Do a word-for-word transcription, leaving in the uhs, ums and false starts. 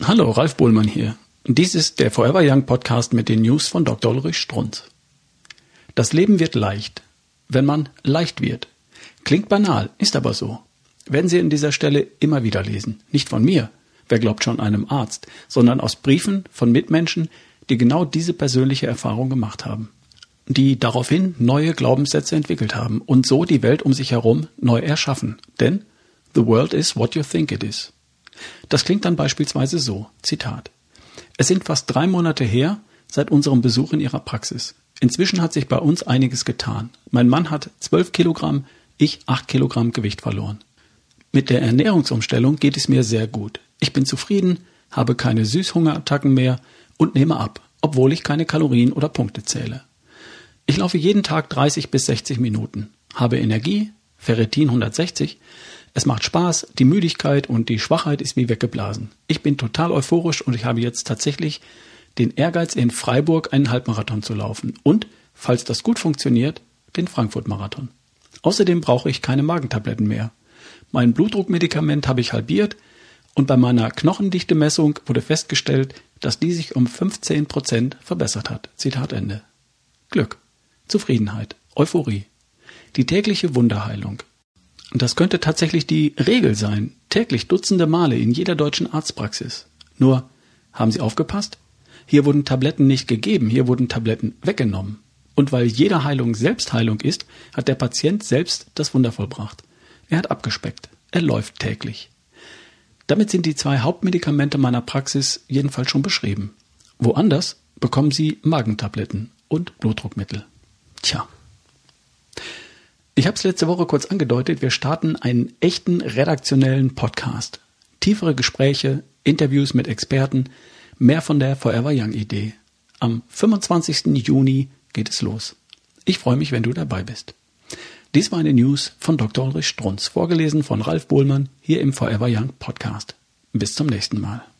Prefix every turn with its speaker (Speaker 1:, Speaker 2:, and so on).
Speaker 1: Hallo, Ralf Bohlmann hier. Dies ist der Forever Young Podcast mit den News von Doktor Ulrich Strunz. Das Leben wird leicht, wenn man leicht wird. Klingt banal, ist aber so. Werden Sie an dieser Stelle immer wieder lesen. Nicht von mir, wer glaubt schon einem Arzt, sondern aus Briefen von Mitmenschen, die genau diese persönliche Erfahrung gemacht haben. Die daraufhin neue Glaubenssätze entwickelt haben und so die Welt um sich herum neu erschaffen. Denn the world is what you think it is. Das klingt dann beispielsweise so, Zitat. Es sind fast drei Monate her, seit unserem Besuch in Ihrer Praxis. Inzwischen hat sich bei uns einiges getan. Mein Mann hat zwölf Kilogramm, ich acht Kilogramm Gewicht verloren. Mit der Ernährungsumstellung geht es mir sehr gut. Ich bin zufrieden, habe keine Süßhungerattacken mehr und nehme ab, obwohl ich keine Kalorien oder Punkte zähle. Ich laufe jeden Tag dreißig bis sechzig Minuten, habe Energie, Ferritin hundertsechzig, es macht Spaß, die Müdigkeit und die Schwachheit ist wie weggeblasen. Ich bin total euphorisch und ich habe jetzt tatsächlich den Ehrgeiz, in Freiburg einen Halbmarathon zu laufen und, falls das gut funktioniert, den Frankfurt-Marathon. Außerdem brauche ich keine Magentabletten mehr. Mein Blutdruckmedikament habe ich halbiert und bei meiner Knochendichte-Messung wurde festgestellt, dass die sich um fünfzehn Prozent verbessert hat. Zitat Ende. Glück, Zufriedenheit, Euphorie. Die tägliche Wunderheilung. Und das könnte tatsächlich die Regel sein, täglich Dutzende Male in jeder deutschen Arztpraxis. Nur, haben Sie aufgepasst? Hier wurden Tabletten nicht gegeben, hier wurden Tabletten weggenommen. Und weil jede Heilung Selbstheilung ist, hat der Patient selbst das Wunder vollbracht. Er hat abgespeckt, er läuft täglich. Damit sind die zwei Hauptmedikamente meiner Praxis jedenfalls schon beschrieben. Woanders bekommen Sie Magentabletten und Blutdruckmittel. Tja. Ich habe es letzte Woche kurz angedeutet, wir starten einen echten redaktionellen Podcast. Tiefere Gespräche, Interviews mit Experten, mehr von der Forever Young Idee. Am fünfundzwanzigsten Juni geht es los. Ich freue mich, wenn du dabei bist. Dies war eine News von Doktor Ulrich Strunz, vorgelesen von Ralf Bohlmann hier im Forever Young Podcast. Bis zum nächsten Mal.